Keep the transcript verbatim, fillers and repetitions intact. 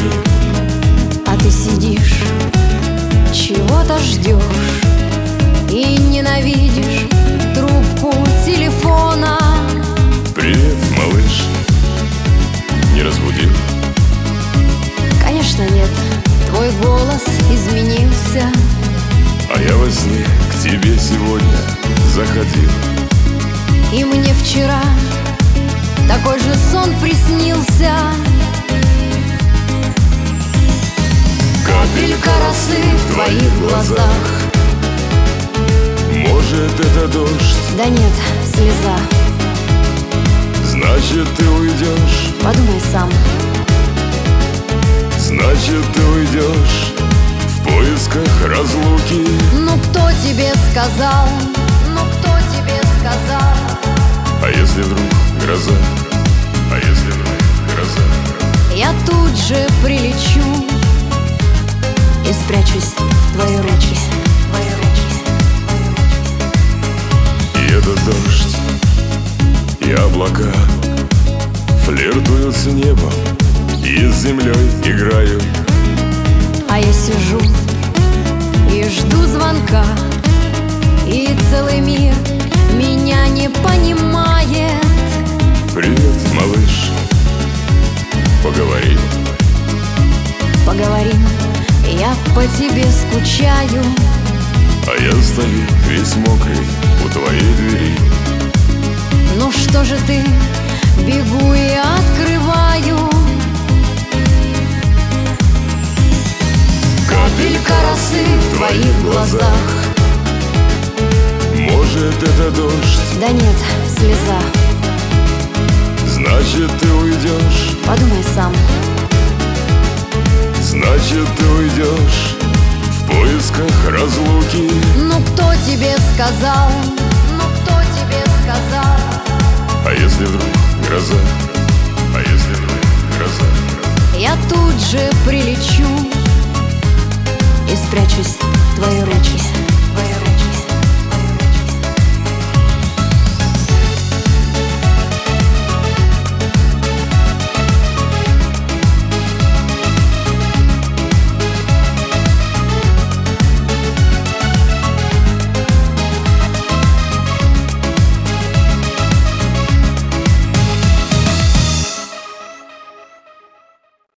души. А ты сидишь, чего-то ждешь и ненавидишь трубку телефона. Привет, малыш. Не разбудил? Конечно нет, твой голос изменился. А я во сне к тебе сегодня заходил. И мне вчера такой же сон приснился. Капелька росы в твоих глазах. Может, это дождь? Да нет, слеза. Значит, ты уйдешь. Подумай сам. Значит, ты уйдешь в поисках разлуки. Ну кто тебе сказал? Ну кто тебе сказал? А если вдруг гроза? А если вдруг гроза? Я тут же прилечу и спрячусь в твои руки. И этот дождь, и облака флиртуют с небом и с землей играют. А я сижу и жду звонка, и целый мир меня не понимает. Привет, малыш. Поговорим. Поговорим, я по тебе скучаю. А я стою весь мокрый у твоей двери. Ну что же ты, бегу и открываю. Капелька росы в твоих глазах. Может, это дождь? Да нет, слеза. Значит, ты уйдешь. Подумай сам. Значит, ты уйдешь в поисках разлуки. Ну кто тебе сказал? Ну кто тебе сказал? А если вдруг гроза? А если вдруг гроза? Я тут же прилечу и спрячусь в твои руки.